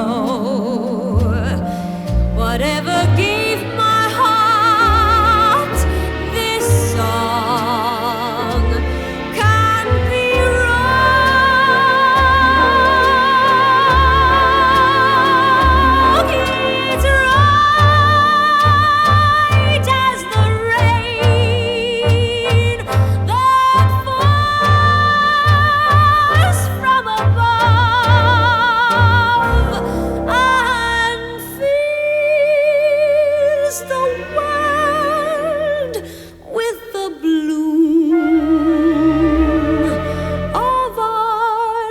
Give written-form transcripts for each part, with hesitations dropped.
Whatever gave my heart this song can't be wrong. It's right as the rain that falls from above and fills the world with the bloom of our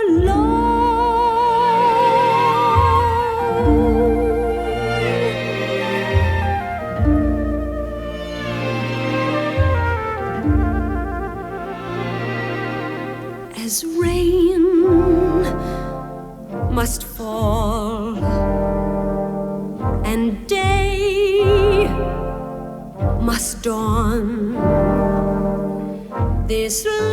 love. As rain must fall and day must dawn, this